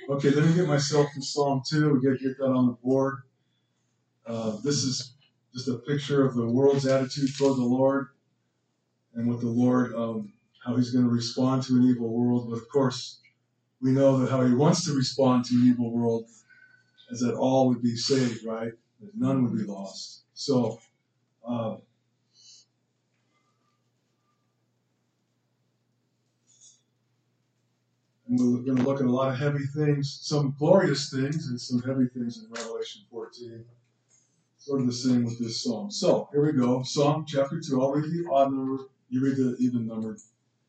Okay, let me get myself to Psalm 2. We got to get that on the board. This is just a picture of the world's attitude toward the Lord and what the Lord, how he's going to respond to an evil world. But of course, we know that how he wants to respond to an evil world is that all would be saved, right? That none would be lost. So, and we're going to look at a lot of heavy things, some glorious things, and some heavy things in Revelation 14. Sort of the same with this psalm. So, here we go. Psalm chapter 2. I'll read the odd number. You read the even number.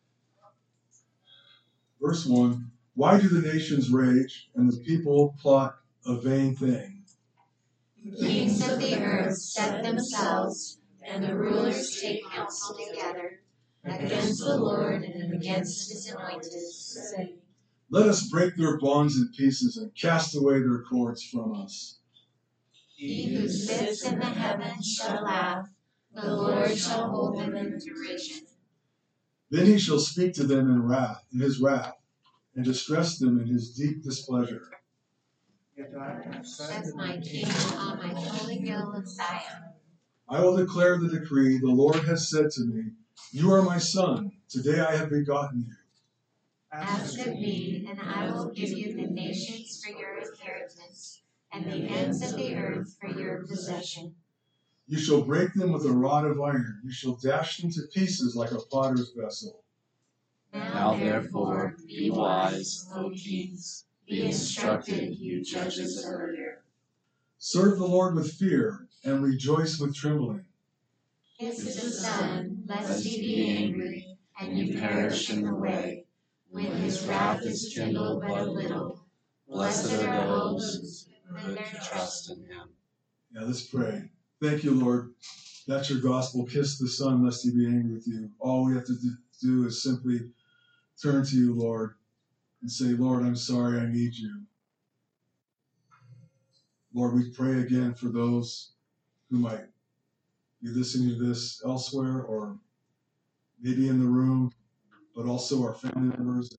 Verse 1. Why do the nations rage and the people plot a vain thing? The kings of the earth set themselves, and the rulers take counsel together against the Lord and against his anointed, saying, Let us break their bonds in pieces and cast away their cords from us. He who sits in the heavens shall laugh, the Lord shall hold them in derision. Then he shall speak to them in his wrath, and distress them in his deep displeasure. Set my king on my holy hill of Zion. I will declare the decree. The Lord has said to me, you are my son. Today I have begotten you. Ask of me, and I will give you the nations for your inheritance, and the ends of the earth for your possession. You shall break them with a rod of iron. You shall dash them to pieces like a potter's vessel. Now therefore, be wise, O kings. Be instructed, you judges of earth. Serve the Lord with fear, and rejoice with trembling. Kiss the Son, lest he be angry, and you perish in the way, when his wrath is kindled but a little. Blessed are those who put their trust in him. Yeah, let's pray. Thank you, Lord. That's your gospel. Kiss the Son, lest he be angry with you. All we have to do is simply turn to you, Lord, and say, Lord, I'm sorry, I need you. Lord, we pray again for those who might be listening to this elsewhere or maybe in the room, but also our family members,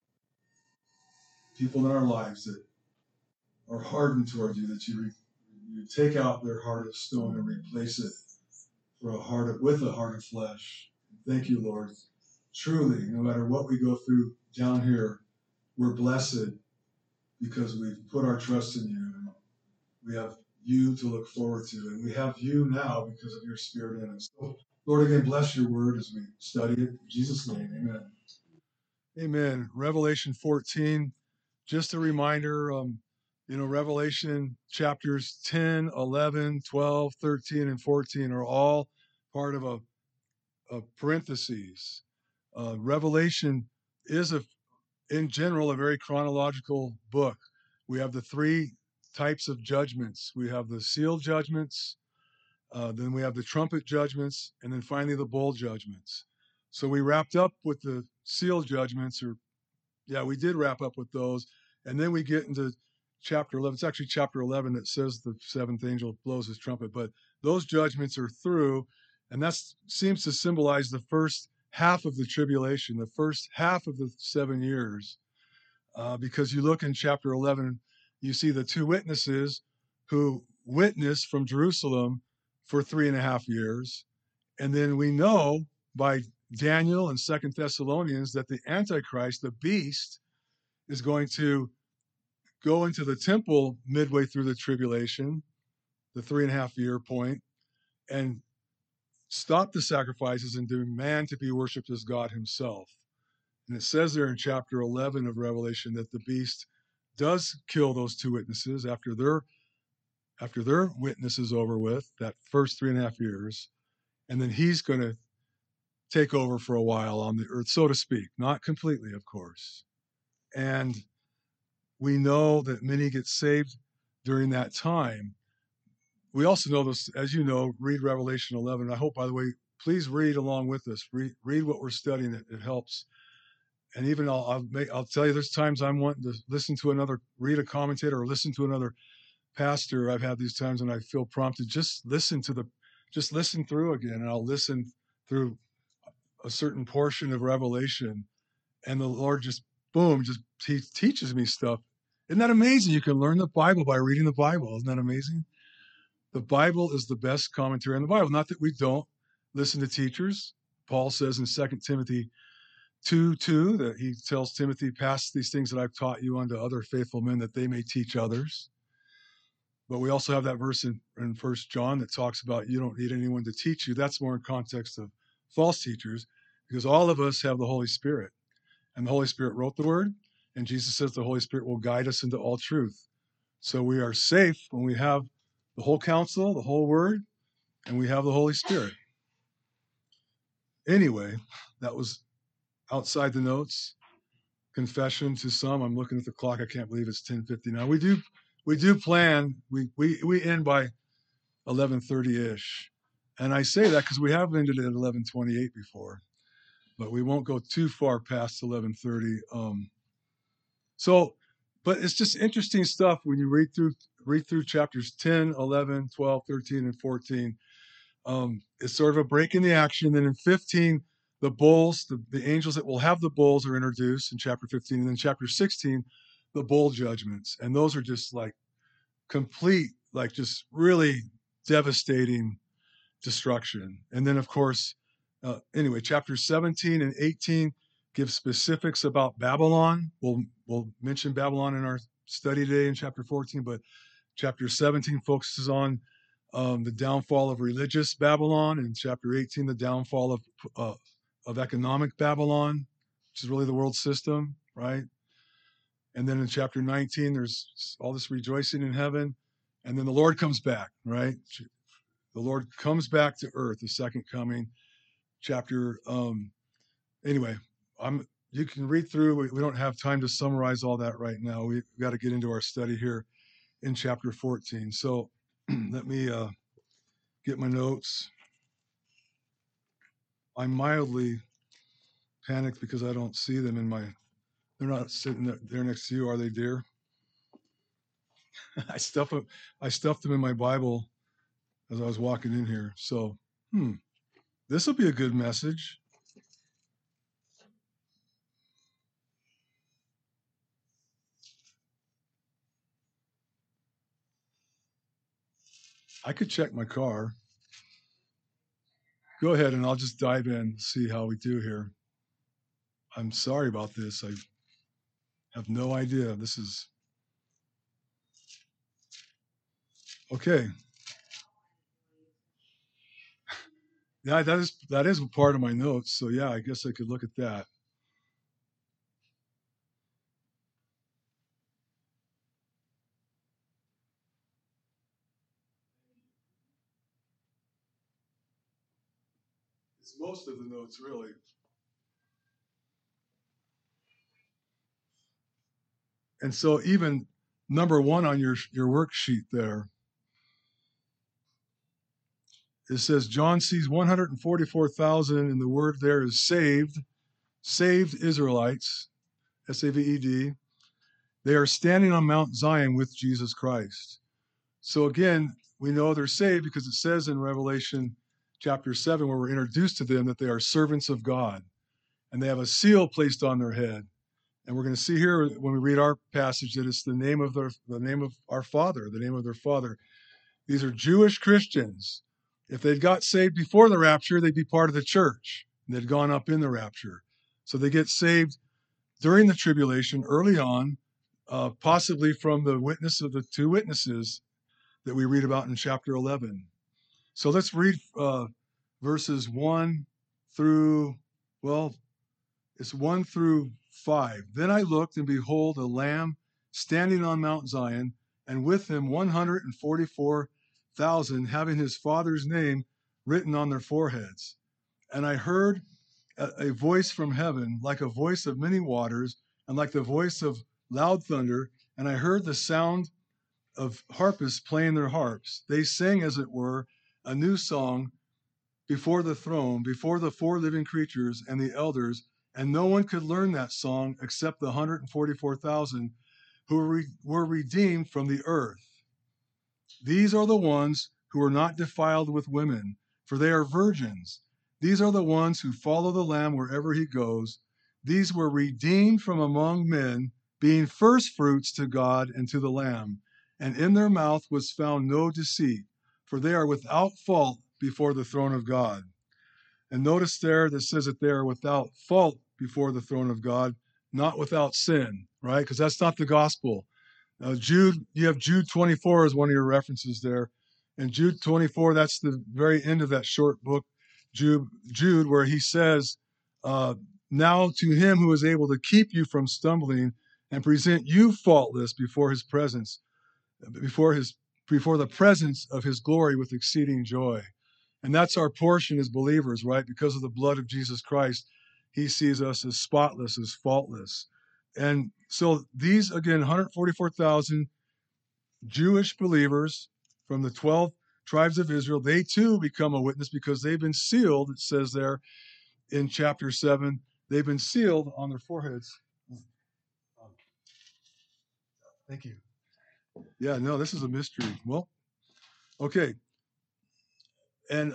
people in our lives that are hardened toward you, that you take out their heart of stone and replace it with a heart of flesh. Thank you, Lord. Truly, no matter what we go through down here, we're blessed because we've put our trust in you. And we have you to look forward to, and we have you now because of your Spirit in us. So, Lord, again, bless your word as we study it. In Jesus' name, amen. Amen. Revelation 14, just a reminder, Revelation chapters 10, 11, 12, 13, and 14 are all part of a parentheses. Revelation is, in general, a very chronological book. We have the three types of judgments. We have the seal judgments, then we have the trumpet judgments, and then finally the bowl judgments. So we wrapped up with the seal judgments, we did wrap up with those. And then we get into chapter 11. It's actually chapter 11 that says the seventh angel blows his trumpet, but those judgments are through. And that seems to symbolize the first half of the tribulation, the first half of the 7 years. Because you look in chapter 11, you see the two witnesses who witnessed from Jerusalem for 3.5 years. And then we know by Daniel and Second Thessalonians that the Antichrist, the beast, is going to go into the temple midway through the tribulation, the 3.5 year point, and stop the sacrifices and demand to be worshipped as God himself. And it says there in chapter 11 of Revelation that the beast does kill those two witnesses after their witness is over with, that first 3.5 years, and then he's going to take over for a while on the earth, so to speak, not completely, of course. And we know that many get saved during that time. We also know this, as you know, read Revelation 11. I hope, by the way, please read along with us. Read what we're studying. It helps. And even I'll tell you, there's times I'm wanting to read a commentator or listen to another pastor. I've had these times when I feel prompted, just listen through again. And I'll listen through a certain portion of Revelation, and the Lord just, boom, he teaches me stuff Isn't that amazing? You can learn the Bible by reading the Bible. Isn't that amazing? The Bible is the best commentary on the Bible. Not that we don't listen to teachers. Paul says in 2 Timothy 2:2 that he tells Timothy, pass these things that I've taught you unto other faithful men that they may teach others. But we also have that verse in 1 John that talks about you don't need anyone to teach you. That's more in context of false teachers, because all of us have the Holy Spirit. And the Holy Spirit wrote the word, and Jesus says the Holy Spirit will guide us into all truth. So we are safe when we have the whole counsel, the whole word, and we have the Holy Spirit. Anyway, that was outside the notes. Confession to some. I'm looking at the clock. I can't believe it's 10:50 now. We do plan. We end by 11:30-ish. And I say that because we have ended at 11:28 before, but we won't go too far past 11:30. But it's just interesting stuff when you read through chapters 10, 11, 12, 13, and 14. It's sort of a break in the action. Then in 15, the bulls, the angels that will have the bulls are introduced in chapter 15. And then chapter 16, the bowl judgments. And those are just like complete, like just really devastating destruction. And then, of course, anyway, chapters 17 and 18 give specifics about Babylon. We'll mention Babylon in our study today in chapter 14, but chapter 17 focuses on the downfall of religious Babylon, and chapter 18, the downfall of economic Babylon, which is really the world system, right? And then in chapter 19, there's all this rejoicing in heaven, and then the Lord comes back, right? The Lord comes back to earth, the second coming. Anyway, you can read through. We don't have time to summarize all that right now. We've got to get into our study here in chapter 14. So let me get my notes. I'm mildly panicked because I don't see them they're not sitting there next to you, are they, dear? I stuffed them in my Bible as I was walking in here. So, this will be a good message. I could check my car. Go ahead, and I'll just dive in and see how we do here. I'm sorry about this. I have no idea. This is okay. Yeah, that is part of my notes. So yeah, I guess I could look at that. It's most of the notes, really. And so even number 1 on your worksheet there, it says John sees 144,000, and the word there is saved Israelites, S-A-V-E-D. They are standing on Mount Zion with Jesus Christ. So again, we know they're saved because it says in Revelation chapter 7, where we're introduced to them, that they are servants of God, and they have a seal placed on their head. And we're going to see here when we read our passage that it's the name of our Father, the name of their Father. These are Jewish Christians. If they'd got saved before the rapture, they'd be part of the church. They'd gone up in the rapture. So they get saved during the tribulation, early on, possibly from the witness of the 2 witnesses that we read about in chapter 11. So let's read verses 1 through, it's 1 through 5. Then I looked, and behold, a lamb standing on Mount Zion, and with him 144,000, having his Father's name written on their foreheads. And I heard a voice from heaven, like a voice of many waters, and like the voice of loud thunder. And I heard the sound of harpists playing their harps. They sang, as it were, a new song before the throne, before the 4 living creatures and the elders. And no one could learn that song except the 144,000 who were redeemed from the earth. These are the ones who are not defiled with women, for they are virgins. These are the ones who follow the Lamb wherever he goes. These were redeemed from among men. being first fruits to God and to the Lamb. And in their mouth was found no deceit, for they are without fault before the throne of God. And notice there that says that they are without fault before the throne of God, not without sin, right? Because that's not the gospel. You have Jude 24 as one of your references there. And Jude 24, that's the very end of that short book, Jude, where he says, now to him who is able to keep you from stumbling and present you faultless before his presence, before the presence of his glory with exceeding joy. And that's our portion as believers, right? Because of the blood of Jesus Christ, he sees us as spotless, as faultless. And so these, again, 144,000 Jewish believers from the 12 tribes of Israel, they too become a witness because they've been sealed, it says there in chapter 7, they've been sealed on their foreheads. Thank you. Yeah, no, this is a mystery. Well, okay. And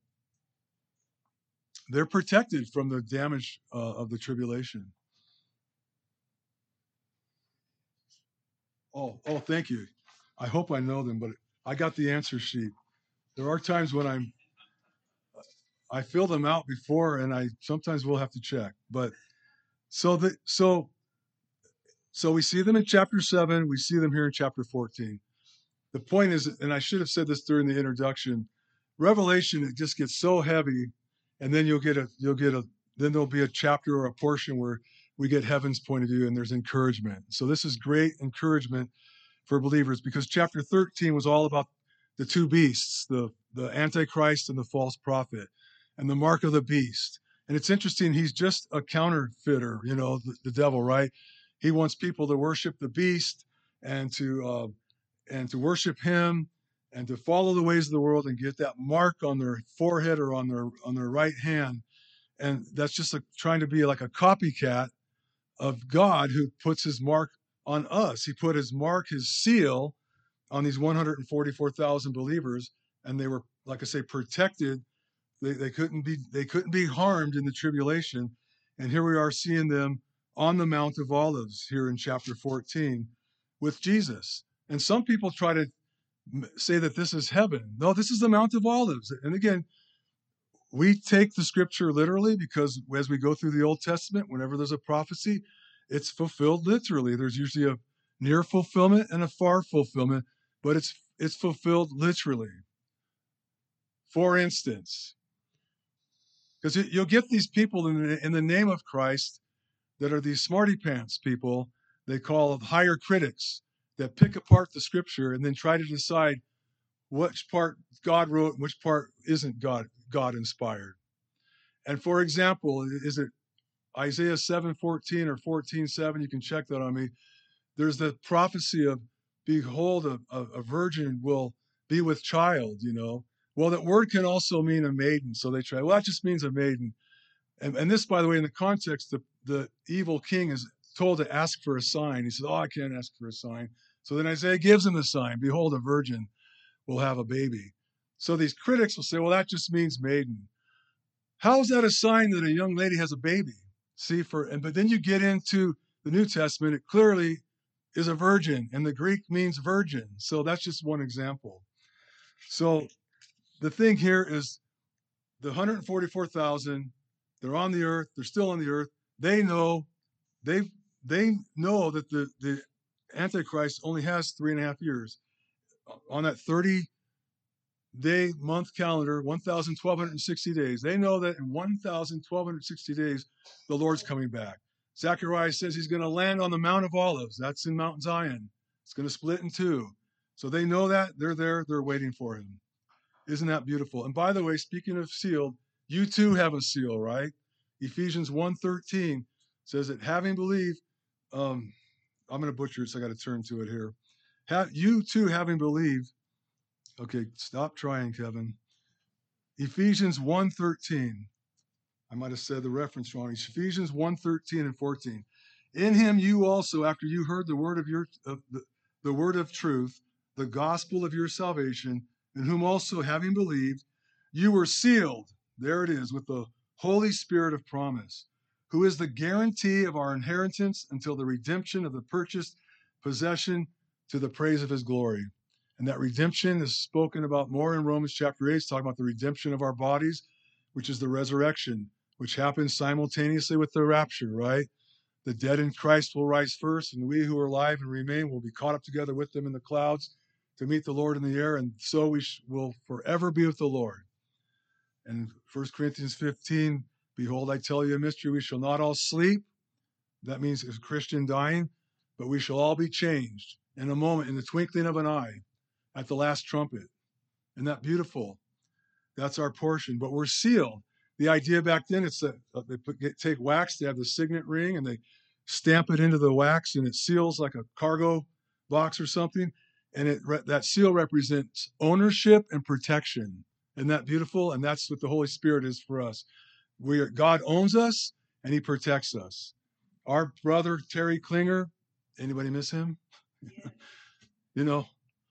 they're protected from the damage of the tribulation. Oh, thank you. I hope I know them, but I got the answer sheet. There are times when I fill them out before, and I sometimes will have to check. But so we see them in chapter 7. We see them here in chapter 14. The point is, and I should have said this during the introduction, Revelation, it just gets so heavy, and then then there'll be a chapter or a portion where we get heaven's point of view, and there's encouragement. So this is great encouragement for believers because chapter 13 was all about the two beasts, the Antichrist and the false prophet, and the mark of the beast. And it's interesting, he's just a counterfeiter, the devil, right? He wants people to worship the beast and to worship him and to follow the ways of the world and get that mark on their forehead or on their right hand. And that's just trying to be like a copycat of God who puts his mark on us. He put his mark, his seal on these 144,000 believers, and they were, like I say, protected. They couldn't be harmed in the tribulation. And here we are seeing them on the Mount of Olives here in chapter 14 with Jesus. And some people try to say that this is heaven. No, this is the Mount of Olives. And again, we take the scripture literally because as we go through the Old Testament, whenever there's a prophecy, it's fulfilled literally. There's usually a near fulfillment and a far fulfillment, but it's fulfilled literally. For instance, because you'll get these people in the name of Christ that are these smarty pants people they call higher critics that pick apart the scripture and then try to decide which part God wrote and which part isn't God inspired. And for example, is it Isaiah 7:14 or 14:7? You can check that on me. There's the prophecy of, behold, a virgin will be with child, Well, that word can also mean a maiden. So they try, well, that just means a maiden. And this, by the way, in the context, the evil king is told to ask for a sign. He says, I can't ask for a sign. So then Isaiah gives him the sign. Behold, a virgin will have a baby. So these critics will say, well, that just means maiden. How is that a sign that a young lady has a baby? See, but then you get into the New Testament, it clearly is a virgin, and the Greek means virgin. So that's just one example. So the thing here is the 144,000, they're on the earth, they're still on the earth. They know that the Antichrist only has 3.5 years. On that 30-day month calendar, 1,260 days. They know that in 1,260 days, the Lord's coming back. Zechariah says he's going to land on the Mount of Olives. That's in Mount Zion. It's going to split in two. So they know that. They're there. They're waiting for him. Isn't that beautiful? And by the way, speaking of sealed, you too have a seal, right? Ephesians 1:13 says that having believed, I'm going to butcher it, so I got to turn to it here. You too having believed. Okay, stop trying, Kevin. Ephesians 1:13. I might have said the reference wrong. Ephesians 1:13 and 14. In him you also, after you heard the word the word of truth, the gospel of your salvation, in whom also having believed, you were sealed. There it is, with the Holy Spirit of promise, who is the guarantee of our inheritance until the redemption of the purchased possession to the praise of his glory. And that redemption is spoken about more in Romans chapter 8. It's talking about the redemption of our bodies, which is the resurrection, which happens simultaneously with the rapture, right? The dead in Christ will rise first, and we who are alive and remain will be caught up together with them in the clouds to meet the Lord in the air, and so we will forever be with the Lord. And 1 Corinthians 15, behold, I tell you a mystery, we shall not all sleep. That means as a Christian dying, but we shall all be changed in a moment, in the twinkling of an eye, at the last trumpet. Isn't that beautiful? That's our portion, but we're sealed. The idea back then, it's that they take wax, they have the signet ring, and they stamp it into the wax, and it seals like a cargo box or something. And that seal represents ownership and protection. Isn't that beautiful? And that's what the Holy Spirit is for us. God owns us, and he protects us. Our brother, Terry Klinger, anybody miss him? You know,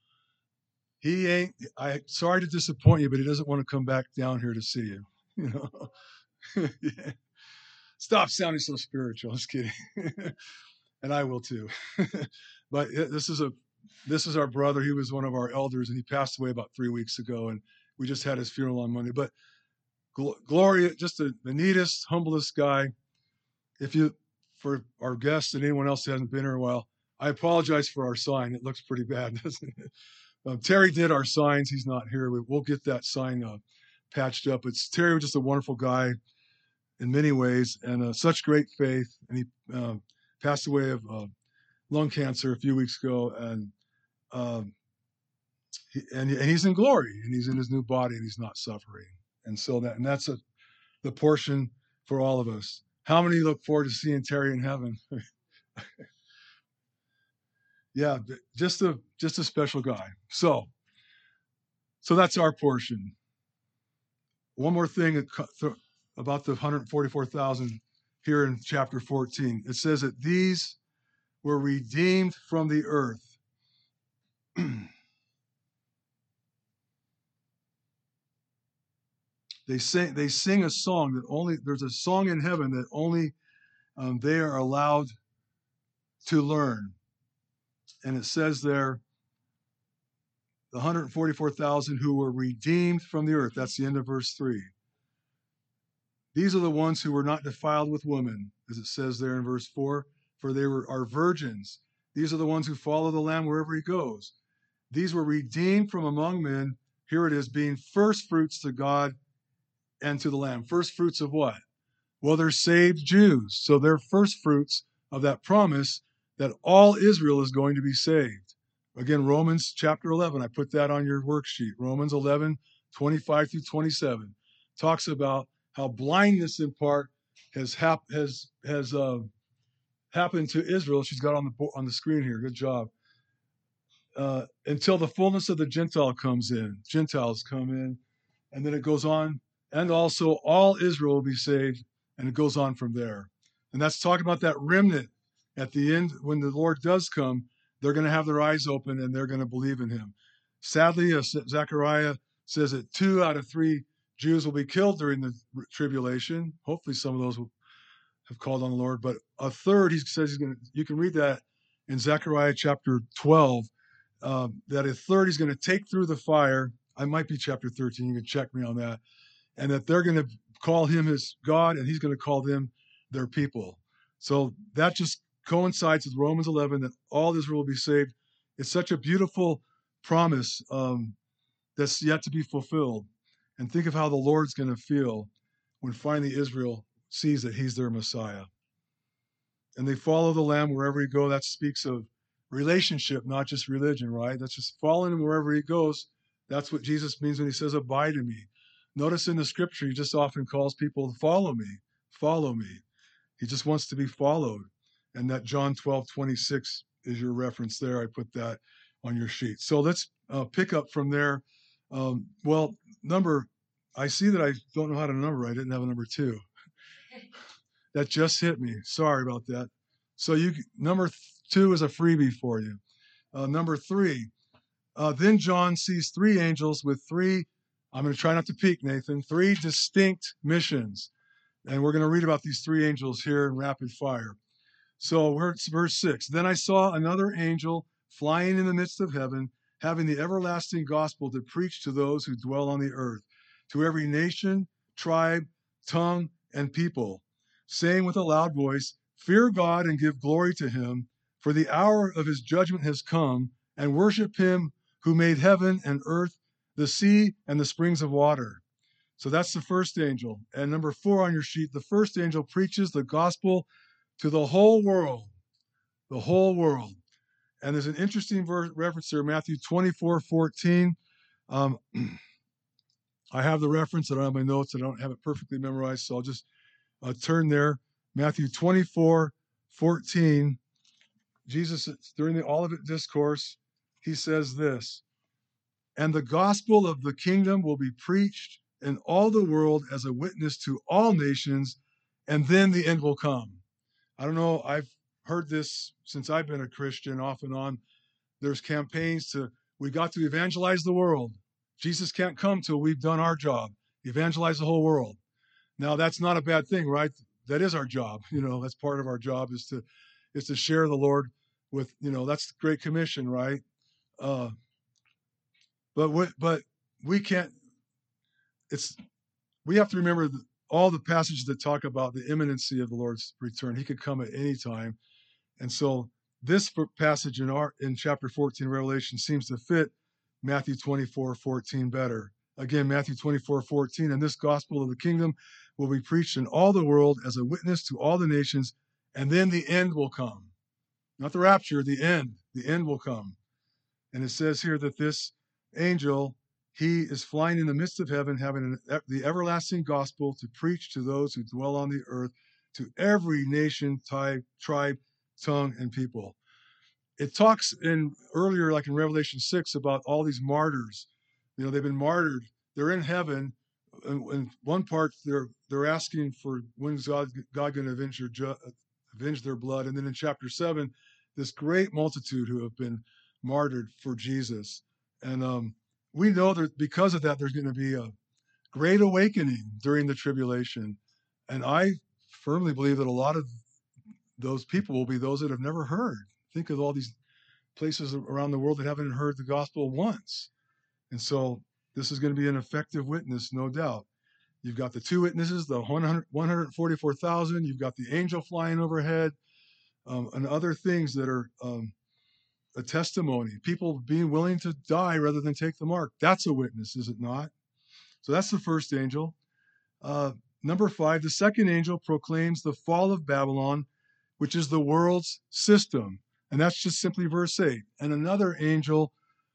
sorry to disappoint you, but he doesn't want to come back down here to see you. You know, yeah. Stop sounding so spiritual. Just kidding. And I will too. But this is our brother. He was one of our elders, and he passed away about 3 weeks ago. And we just had his funeral on Monday. But Gloria, just the neatest, humblest guy. For our guests and anyone else who hasn't been here in a while, I apologize for our sign. It looks pretty bad, doesn't it? Terry did our signs. He's not here. We'll get that sign patched up. Terry was just a wonderful guy in many ways, and such great faith. And he passed away of lung cancer a few weeks ago, and he's in glory, and he's in his new body, and he's not suffering. And so that's the portion for all of us. How many look forward to seeing Terry in heaven? Yeah, just a special guy. So that's our portion. One more thing about the 144,000 here in chapter 14. It says that these were redeemed from the earth. They sing a song there's a song in heaven that only they are allowed to learn. And it says there, the 144,000 who were redeemed from the earth. That's the end of verse 3. These are the ones who were not defiled with women, as it says there in verse 4, for they are virgins. These are the ones who follow the Lamb wherever he goes. These were redeemed from among men. Here it is, being first fruits to God and to the Lamb. First fruits of what? Well, they're saved Jews. So they're first fruits of that promise that all Israel is going to be saved. Again, Romans chapter 11, I put that on your worksheet. Romans 11, 25 through 27 talks about how blindness in part has happened to Israel. She's got on the screen here. Good job. Until the fullness of the Gentiles come in, and then it goes on, and also all Israel will be saved, and it goes on from there. And that's talking about that remnant at the end when the Lord does come. They're going to have their eyes open and they're going to believe in him. Sadly, Zechariah says that 2 out of 3 Jews will be killed during the tribulation. Hopefully some of those will have called on the Lord, but a third, he says you can read that in Zechariah chapter 12, that a third he's going to take through the fire. I might be chapter 13, you can check me on that. And that they're going to call him his God, and he's going to call them their people. So that just coincides with Romans 11, that all Israel will be saved. It's such a beautiful promise that's yet to be fulfilled. And think of how the Lord's going to feel when finally Israel sees that he's their Messiah. And they follow the Lamb wherever he goes. That speaks of relationship, not just religion, right? That's just following him wherever he goes. That's what Jesus means when he says, abide in me. Notice in the scripture, he just often calls people to follow me, follow me. He just wants to be followed. And that John 12:26 is your reference there. I put that on your sheet. So let's pick up from there. I see that I don't know how to number. I didn't have a number 2. That just hit me. Sorry about that. So number 2 is a freebie for you. Number 3, then John sees 3 angels with 3, I'm going to try not to peek, Nathan, 3 distinct missions. And we're going to read about these three angels here in rapid fire. So it's verse 6. Then I saw another angel flying in the midst of heaven, having the everlasting gospel to preach to those who dwell on the earth, to every nation, tribe, tongue, and people, saying with a loud voice, fear God and give glory to him, for the hour of his judgment has come, and worship him who made heaven and earth, the sea, and the springs of water. So that's the first angel. And number 4 on your sheet, the first angel preaches the gospel to the whole world, the whole world. And there's an interesting reference there, Matthew 24:14. I have the reference. I don't have my notes. I don't have it perfectly memorized, so I'll just turn there. Matthew 24:14. Jesus, during the Olivet Discourse, he says this, and the gospel of the kingdom will be preached in all the world as a witness to all nations, and then the end will come. I don't know, I've heard this since I've been a Christian off and on. There's campaigns we got to evangelize the world. Jesus can't come till we've done our job, evangelize the whole world. Now, that's not a bad thing, right? That is our job. That's part of our job is to share the Lord with, that's the Great Commission, right? But we can't, we have to remember all the passages that talk about the imminency of the Lord's return. He could come at any time. And so this passage in chapter 14, Revelation, seems to fit Matthew 24:14 better. Again, Matthew 24:14, and this gospel of the kingdom will be preached in all the world as a witness to all the nations, and then the end will come. Not the rapture, the end. The end will come. And it says here that this angel, he is flying in the midst of heaven, having the everlasting gospel to preach to those who dwell on the earth, to every nation, tribe, tongue, and people. It talks earlier, like in Revelation 6, about all these martyrs. They've been martyred. They're in heaven. In one part, they're asking for when's God going to avenge their blood. And then in chapter 7, this great multitude who have been martyred for Jesus. And we know that because of that, there's going to be a great awakening during the tribulation. And I firmly believe that a lot of those people will be those that have never heard. Think of all these places around the world that haven't heard the gospel once. And so this is going to be an effective witness, no doubt. You've got the two witnesses, the 144,000. You've got the angel flying overhead, and other things that are a testimony. People being willing to die rather than take the mark. That's a witness, is it not? So that's the first angel. Number 5, the second angel proclaims the fall of Babylon, which is the world's system. And that's just simply verse 8. And another angel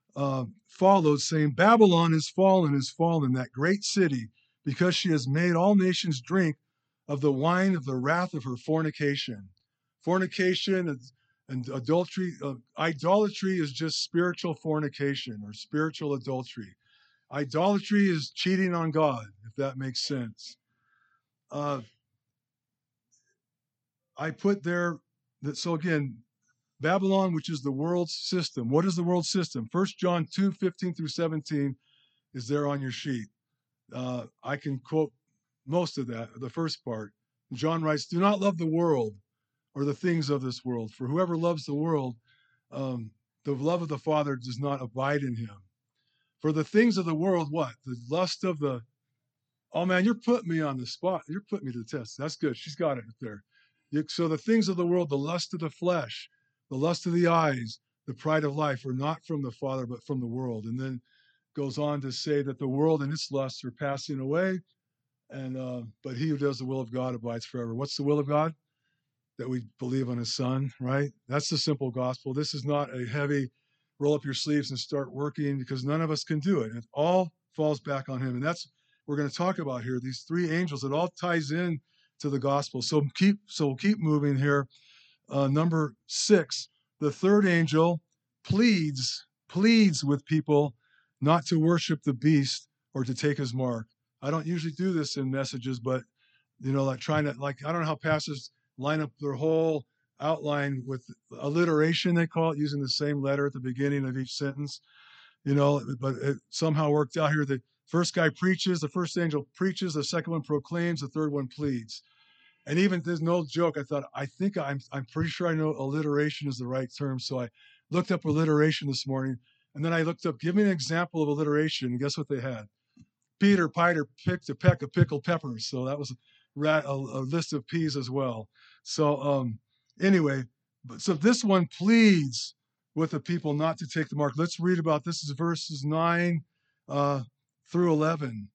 follows, saying, Babylon is fallen, that great city, because she has made all nations drink of the wine of the wrath of her fornication. Fornication and adultery. Idolatry is just spiritual fornication or spiritual adultery. Idolatry is cheating on God, if that makes sense. I put there that, so again, Babylon, which is the world's system. What is the world system? 1 John 2:15 through 17 is there on your sheet. I can quote most of that, the first part. John writes, do not love the world or the things of this world, for whoever loves the world, the love of the Father does not abide in him. For the things of the world, what? The lust of the, oh man, you're putting me on the spot. You're putting me to the test. That's good. She's got it there. So the things of the world, the lust of the flesh, the lust of the eyes, the pride of life are not from the Father, but from the world. And then goes on to say that the world and its lusts are passing away, but he who does the will of God abides forever. What's the will of God? That we believe on his Son, right? That's the simple gospel. This is not a heavy roll up your sleeves and start working, because none of us can do it. It all falls back on him. And that's what we're going to talk about here. These three angels, it all ties in to the gospel. So we'll keep moving here. Number 6, the third angel pleads with people not to worship the beast or to take his mark. I don't usually do this in messages, but like I don't know how pastors line up their whole outline with alliteration, they call it, using the same letter at the beginning of each sentence, but it somehow worked out here that First guy preaches, the first angel preaches, the second one proclaims, the third one pleads. And even there's no joke. I thought, I'm pretty sure I know alliteration is the right term. So I looked up alliteration this morning, and then I looked up, give me an example of alliteration. And guess what they had? Peter picked a peck of pickled peppers. So that was a list of P's as well. So anyway, so this one pleads with the people not to take the mark. Let's read about this. This is verses 9 through 11.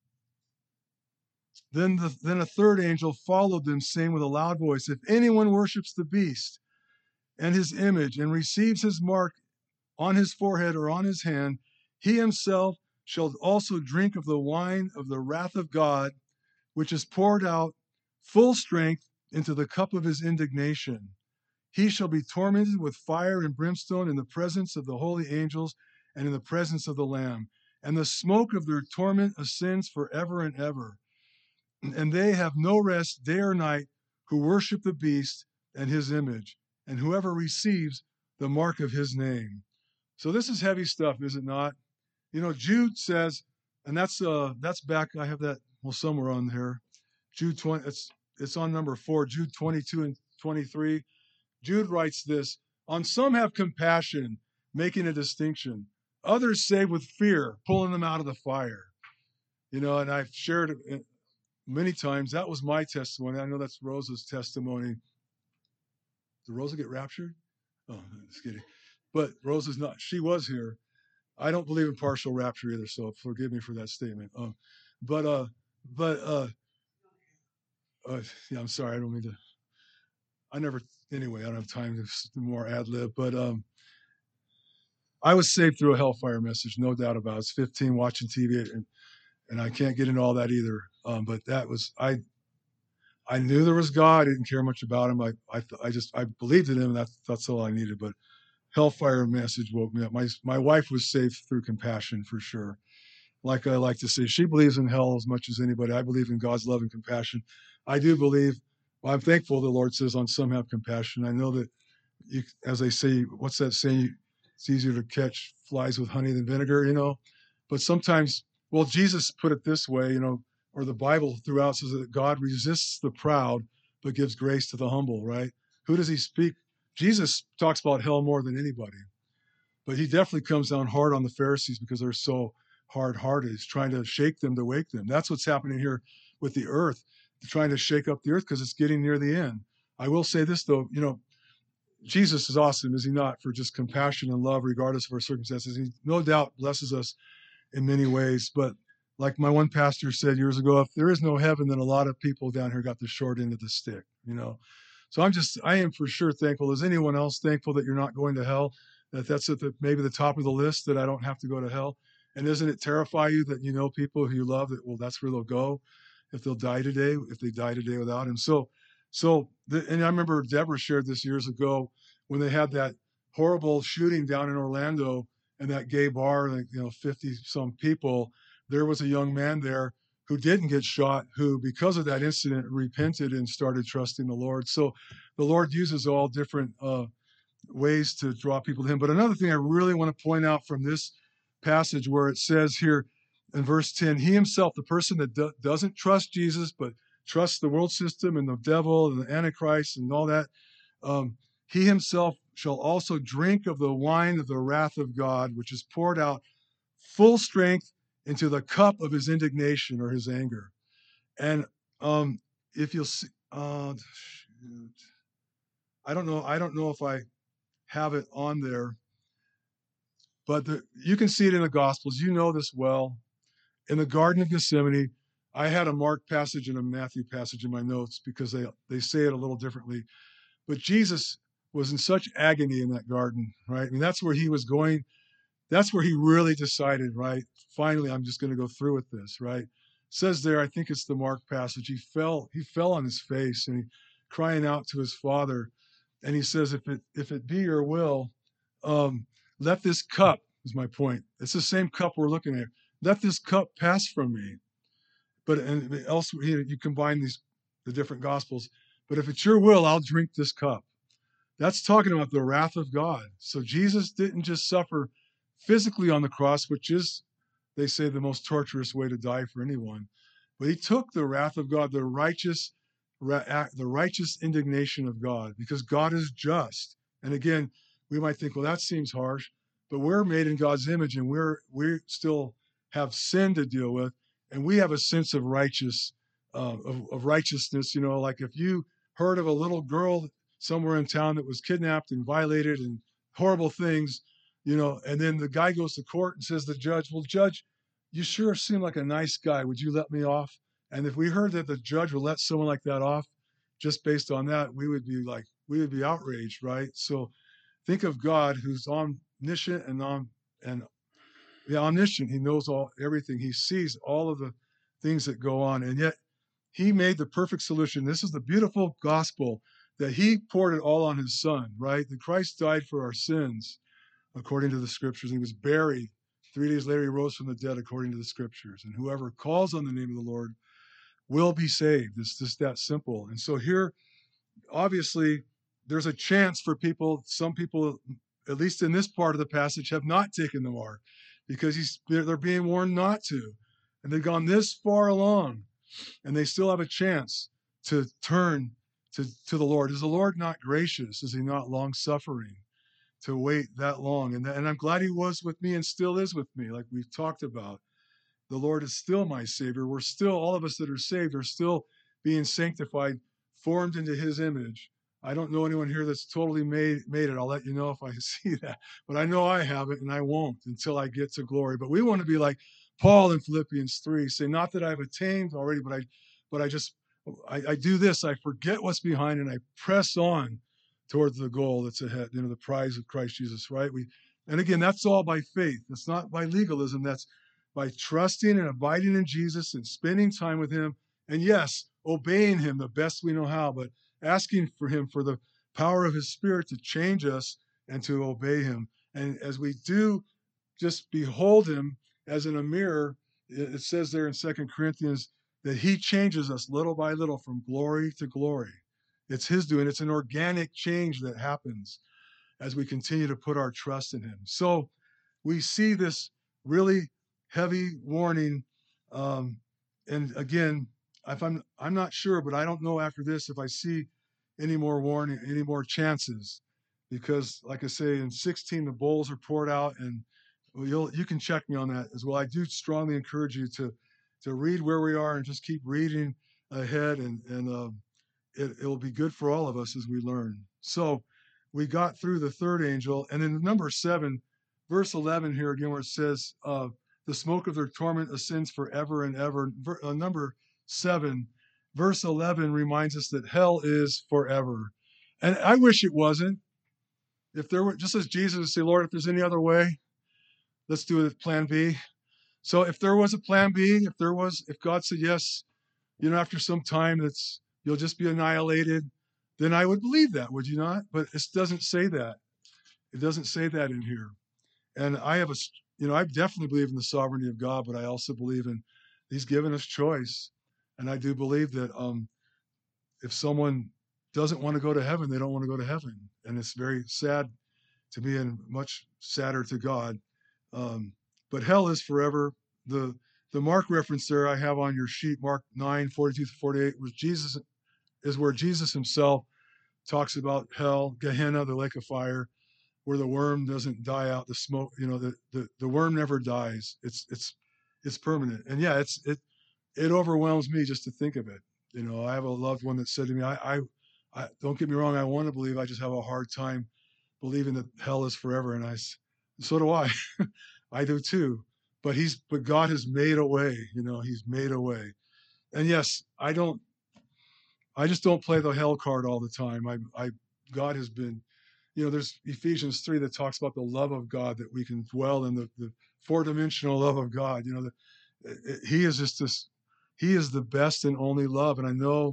Then a third angel followed them, saying with a loud voice, if anyone worships the beast and his image and receives his mark on his forehead or on his hand, he himself shall also drink of the wine of the wrath of God, which is poured out full strength into the cup of his indignation. He shall be tormented with fire and brimstone in the presence of the holy angels and in the presence of the Lamb. And the smoke of their torment ascends forever and ever. And they have no rest day or night who worship the beast and his image, and whoever receives the mark of his name. So this is heavy stuff, is it not? You know, Jude says, and that's back, I have that, well, somewhere on here. Jude 20, it's on number 4, Jude 22 and 23. Jude writes this, on some have compassion, making a distinction. Others save with fear, pulling them out of the fire. You know, and I've shared it many times. That was my testimony. I know that's Rosa's testimony. Did Rosa get raptured? Oh, just kidding. But Rosa's not. She was here. I don't believe in partial rapture either, so forgive me for that statement. Yeah, I'm sorry. I don't mean to. Anyway, I don't have time to do more ad lib, but I was saved through a hellfire message, no doubt about it. I was 15 watching TV, and I can't get into all that either. But that was, I knew there was God. I didn't care much about him. I believed in him, and that's all I needed. But hellfire message woke me up. My wife was saved through compassion for sure. Like I like to say, she believes in hell as much as anybody. I believe in God's love and compassion. I do believe, well, I'm thankful the Lord says on some have compassion. I know that, as they say, what's that saying? It's easier to catch flies with honey than vinegar, you know? But sometimes, well, Jesus put it this way, you know, or the Bible throughout says that God resists the proud, but gives grace to the humble, right? Who does he speak? Jesus talks about hell more than anybody, but he definitely comes down hard on the Pharisees because they're so hard-hearted. He's trying to shake them to wake them. That's what's happening here with the earth. They're trying to shake up the earth because it's getting near the end. I will say this, though, you know, Jesus is awesome, is he not, for just compassion and love regardless of our circumstances. He no doubt blesses us in many ways, but like my one pastor said years ago, if there is no heaven, then a lot of people down here got the short end of the stick, you know. So I am for sure thankful. Is anyone else thankful that you're not going to hell? That's at maybe the top of the list, that I don't have to go to hell? And doesn't it terrify you that you know people who you love that, well, that's where they'll go if they'll die today, if they die today without him? And I remember Deborah shared this years ago when they had that horrible shooting down in Orlando and that gay bar, like, you know, 50 some people. There was a young man there who didn't get shot, who, because of that incident, repented and started trusting the Lord. So the Lord uses all different ways to draw people to him. But another thing I really want to point out from this passage, where it says here in verse 10, he himself, the person that doesn't trust Jesus, but trusts the world system and the devil and the Antichrist and all that, he himself shall also drink of the wine of the wrath of God, which is poured out full strength into the cup of his indignation, or his anger. And if you'll see, I don't know if I have it on there, but you can see it in the Gospels. You know this well. In the Garden of Gethsemane, I had a Mark passage and a Matthew passage in my notes because they say it a little differently. But Jesus was in such agony in that garden, right? I mean, that's where he was going. That's where he really decided, right? Finally, I'm just going to go through with this, right? It says there, I think it's the Mark passage, he fell on his face and he crying out to his Father. And he says, if it be your will, let this cup, is my point. It's the same cup we're looking at. Let this cup pass from me. But and elsewhere, you combine the different Gospels. But if it's your will, I'll drink this cup. That's talking about the wrath of God. So Jesus didn't just suffer physically on the cross, which is they say, the most torturous way to die for anyone. But he took the wrath of God, the righteous indignation of God, because God is just. And again, we might think, well, that seems harsh, but we're made in God's image, and we still have sin to deal with, and we have a sense of righteousness. Like if you heard of a little girl somewhere in town that was kidnapped and violated and horrible things, and then the guy goes to court and says to the judge, well, judge, you sure seem like a nice guy. Would you let me off? And if we heard that the judge would let someone like that off just based on that, we would be outraged, right? So think of God, who's omniscient and omniscient. He knows everything. He sees all of the things that go on, and yet he made the perfect solution. This is the beautiful gospel, that he poured it all on his son, right? That Christ died for our sins according to the scriptures. He was buried. 3 days later, he rose from the dead according to the scriptures. And whoever calls on the name of the Lord will be saved. It's just that simple. And so here, obviously, there's a chance for some people, at least in this part of the passage, have not taken the mark because they're being warned not to. And they've gone this far along, and they still have a chance to turn to the Lord. Is the Lord not gracious? Is he not long-suffering to wait that long? And I'm glad he was with me and still is with me, like we've talked about. The Lord is still my Savior. We're still, all of us that are saved are still being sanctified, formed into his image. I don't know anyone here that's totally made it. I'll let you know if I see that. But I know I haven't, and I won't until I get to glory. But we want to be like Paul in Philippians 3, say, not that I've attained already, but I do this. I forget what's behind and I press on towards the goal that's ahead, the prize of Christ Jesus, right? And again, that's all by faith. It's not by legalism. That's by trusting and abiding in Jesus and spending time with him. And yes, obeying him the best we know how, but asking for him for the power of his Spirit to change us and to obey him. And as we do just behold him as in a mirror, it says there in 2 Corinthians that he changes us little by little from glory to glory. It's his doing. It's an organic change that happens as we continue to put our trust in him. So we see this really heavy warning. And again, I'm not sure, but I don't know after this if I see any more warning, any more chances, because like I say, in 16 the bowls are poured out, and you can check me on that as well. I do strongly encourage you to read where we are and just keep reading ahead, and it'll be good for all of us as we learn. So we got through the third angel, and in number 7, verse 11 here again, where it says, the smoke of their torment ascends forever and ever. Number 7, verse 11 reminds us that hell is forever. And I wish it wasn't. If there were, just as Jesus would say, Lord, if there's any other way, let's do it, plan B. So if there was a plan B, if God said, yes, after some time you'll just be annihilated, then I would believe that, would you not? But it doesn't say that. It doesn't say that in here. And I definitely believe in the sovereignty of God, but I also believe he's given us choice. And I do believe that if someone doesn't want to go to heaven, they don't want to go to heaven. And it's very sad to me and much sadder to God. But hell is forever. The Mark reference there I have on your sheet, Mark 9:42-48, where Jesus himself talks about hell, Gehenna, the lake of fire, where the worm doesn't die out, the smoke, the worm never dies. It's permanent. And yeah, it overwhelms me just to think of it. I have a loved one that said to me, I don't get me wrong, I want to believe, I just have a hard time believing that hell is forever. And so do I. I do too. But God has made a way, he's made a way. And yes, I just don't play the hell card all the time. God has been, there's Ephesians 3 that talks about the love of God, that we can dwell in the 4-dimensional love of God. He is he is the best and only love. And I know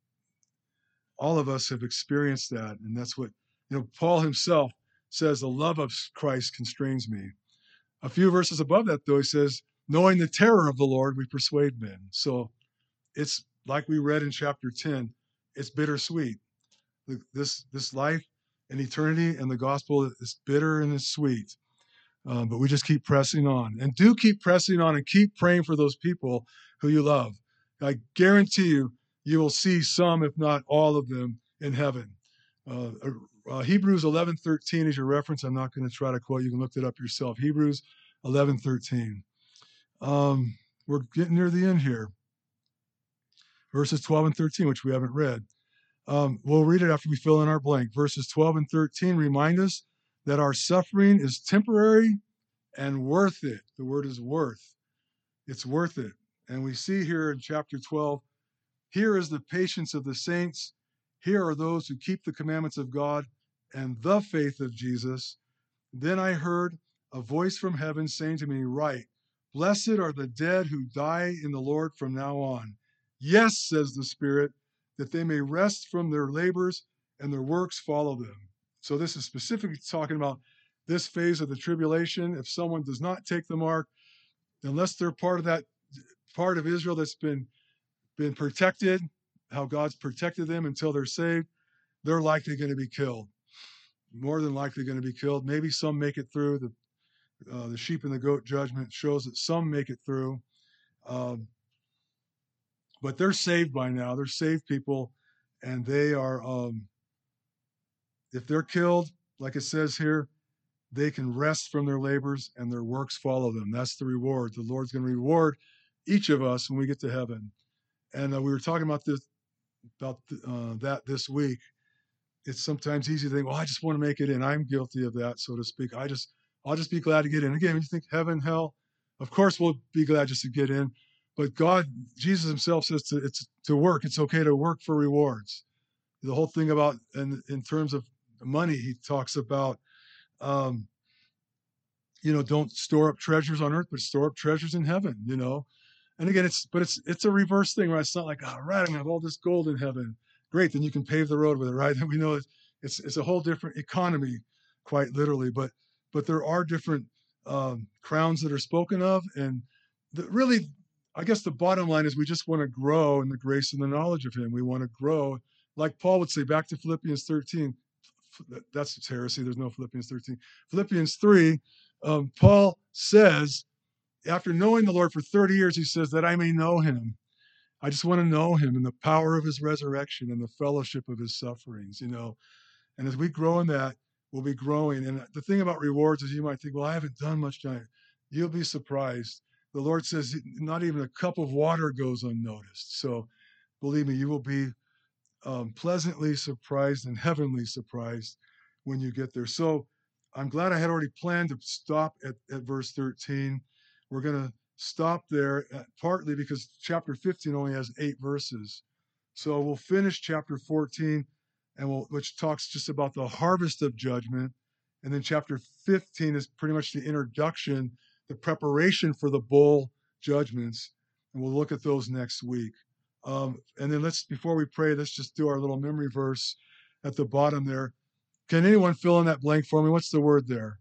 all of us have experienced that. And that's what, Paul himself says, the love of Christ constrains me. A few verses above that, though, he says, knowing the terror of the Lord, we persuade men. So it's like we read in chapter 10, it's bittersweet. This life and eternity and the gospel is bitter and it's sweet. But we just keep pressing on. And do keep pressing on and keep praying for those people who you love. I guarantee you, you will see some, if not all of them, in heaven. Hebrews 11:13 is your reference. I'm not going to try to quote. You can look it up yourself. Hebrews 11:13. We're getting near the end here. Verses 12 and 13, which we haven't read. We'll read it after we fill in our blank. Verses 12 and 13 remind us that our suffering is temporary and worth it. The word is worth. It's worth it. And we see here in chapter 12, here is the patience of the saints. Here are those who keep the commandments of God and the faith of Jesus. Then I heard a voice from heaven saying to me, write, blessed are the dead who die in the Lord from now on. Yes, says the Spirit, that they may rest from their labors and their works follow them. So this is specifically talking about this phase of the tribulation. If someone does not take the mark, unless they're part of that part of Israel that's been protected, how God's protected them until they're saved, they're likely going to be killed. More than likely going to be killed. Maybe some make it through. The sheep and the goat judgment shows that some make it through. But they're saved by now. They're saved people. And they are, if they're killed, like it says here, they can rest from their labors and their works follow them. That's the reward. The Lord's going to reward each of us when we get to heaven. And we were talking about that this week. It's sometimes easy to think, well, I just want to make it in. I'm guilty of that, so to speak. I'll just be glad to get in. Again, when you think heaven, hell, of course we'll be glad just to get in. But God, Jesus himself says it's to work. It's okay to work for rewards. The whole thing about, and in terms of money, he talks about, don't store up treasures on earth, but store up treasures in heaven, And again, it's a reverse thing, right? It's not like, all right, I'm gonna have all this gold in heaven. Great, then you can pave the road with it, right? And we know it's a whole different economy, quite literally. But there are different crowns that are spoken of, and really, I guess the bottom line is we just want to grow in the grace and the knowledge of Him. We want to grow, like Paul would say, back to Philippians 13. That's heresy. There's no Philippians 13. Philippians 3. Paul says, after knowing the Lord for 30 years, he says that I may know him. I just want to know him and the power of his resurrection and the fellowship of his sufferings, And as we grow in that, we'll be growing. And the thing about rewards is you might think, well, I haven't done much time. You'll be surprised. The Lord says not even a cup of water goes unnoticed. So believe me, you will be pleasantly surprised and heavenly surprised when you get there. So I'm glad I had already planned to stop at verse 13. We're going to stop there, partly because chapter 15 only has 8 verses. So we'll finish chapter 14, which talks just about the harvest of judgment. And then chapter 15 is pretty much the introduction, the preparation for the bowl judgments. And we'll look at those next week. And then before we pray, let's just do our little memory verse at the bottom there. Can anyone fill in that blank for me? What's the word there?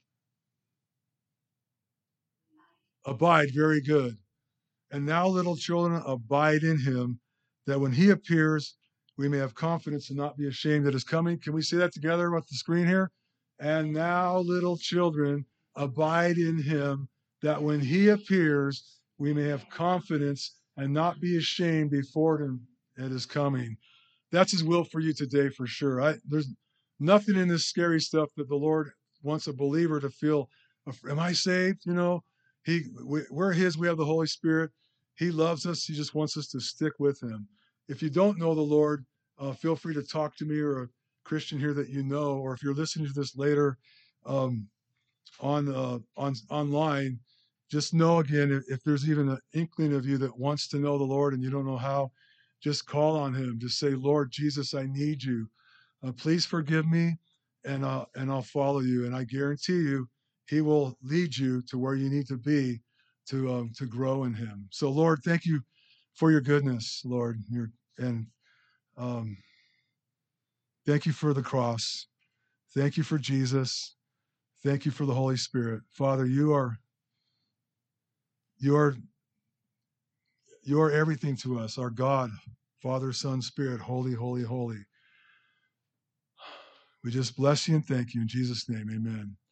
Abide, very good. And now, little children, abide in him, that when he appears, we may have confidence and not be ashamed that is coming. Can we say that together with the screen here? And now, little children, abide in him, that when he appears, we may have confidence and not be ashamed before him at his coming. That's his will for you today, for sure. There's nothing in this scary stuff that the Lord wants a believer to feel, am I saved? We're his, we have the Holy Spirit. He loves us. He just wants us to stick with him. If you don't know the Lord, feel free to talk to me or a Christian here that you know, or if you're listening to this later online, just know again, if there's even an inkling of you that wants to know the Lord and you don't know how, just call on him. Just say, Lord Jesus, I need you. Please forgive me, and I'll follow you. And I guarantee you, he will lead you to where you need to be to grow in him. So, Lord, thank you for your goodness, Lord, and thank you for the cross. Thank you for Jesus. Thank you for the Holy Spirit. Father, you are everything to us, our God, Father, Son, Spirit, holy, holy, holy. We just bless you and thank you in Jesus' name. Amen.